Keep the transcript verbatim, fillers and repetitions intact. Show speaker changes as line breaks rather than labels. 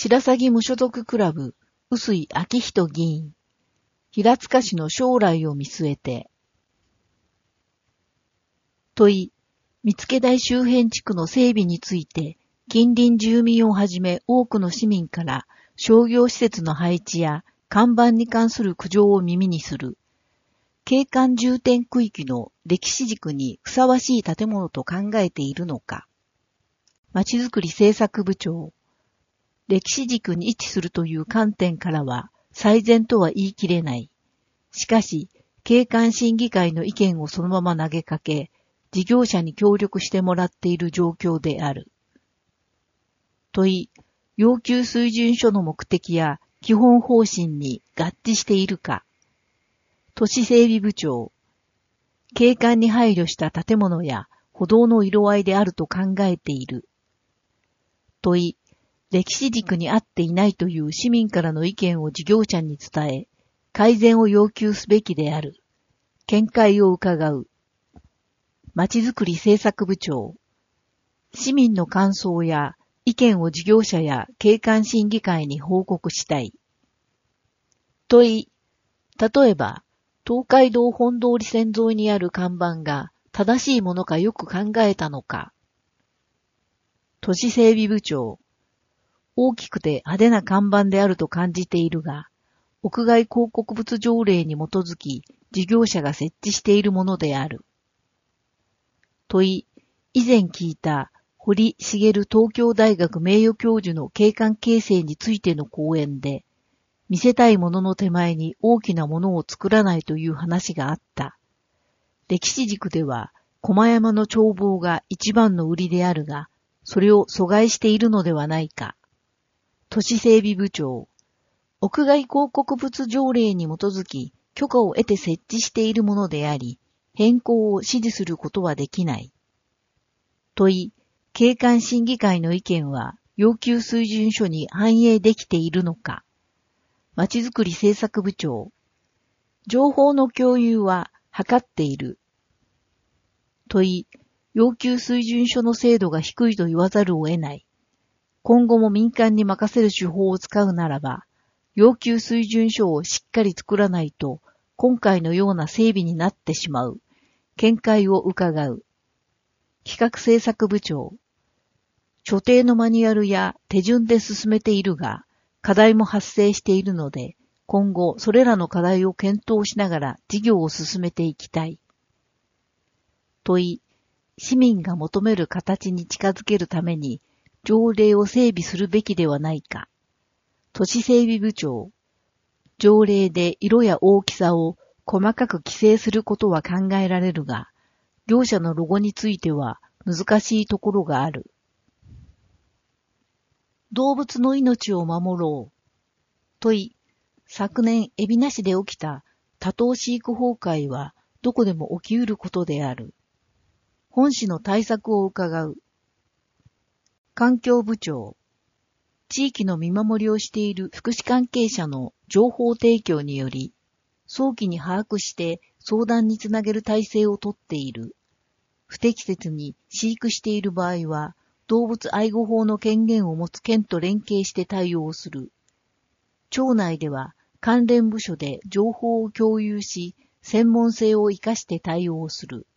白鷺無所属クラブ、臼井昭人議員。平塚市の将来を見据えて。問い、見附台周辺地区の整備について、近隣住民をはじめ多くの市民から商業施設の配置や看板に関する苦情を耳にする。景観重点区域の歴史軸にふさわしい建物と考えているのか。まちづくり政策部長。歴史軸に位置するという観点からは最善とは言い切れない。しかし、景観審議会の意見をそのまま投げかけ、事業者に協力してもらっている状況である。問い、要求水準書の目的や基本方針に合致しているか。都市整備部長。景観に配慮した建物や歩道の色合いであると考えている。問い、歴史軸に合っていないという市民からの意見を事業者に伝え、改善を要求すべきである。見解を伺う。まちづくり政策部長。市民の感想や意見を事業者や景観審議会に報告したい。問い、例えば、東海道本通り線沿いにある看板が正しいものかよく考えたのか。都市整備部長。大きくて派手な看板であると感じているが、屋外広告物条例に基づき事業者が設置しているものである。問い、以前聞いた堀茂東京大学名誉教授の景観形成についての講演で、見せたいものの手前に大きなものを作らないという話があった。歴史軸では駒山の眺望が一番の売りであるが、それを阻害しているのではないか。都市整備部長。屋外広告物条例に基づき許可を得て設置しているものであり、変更を指示することはできない。問い、景観審議会の意見は要求水準書に反映できているのか。まちづくり政策部長。情報の共有は図っている。問い、要求水準書の精度が低いと言わざるを得ない。今後も民間に任せる手法を使うならば、要求水準書をしっかり作らないと、今回のような整備になってしまう。見解を伺う。企画政策部長。所定のマニュアルや手順で進めているが、課題も発生しているので、今後それらの課題を検討しながら事業を進めていきたい。問い、市民が求める形に近づけるために、条例を整備するべきではないか。都市整備部長。条例で色や大きさを細かく規制することは考えられるが、業者のロゴについては難しいところがある。動物の命を守ろう。問い、昨年海老名市で起きた多頭飼育崩壊はどこでも起きうることである。本市の対策を伺う。環境部長。地域の見守りをしている福祉関係者の情報提供により、早期に把握して相談につなげる体制をとっている。不適切に飼育している場合は、動物愛護法の権限を持つ県と連携して対応する。町内では関連部署で情報を共有し、専門性を生かして対応する。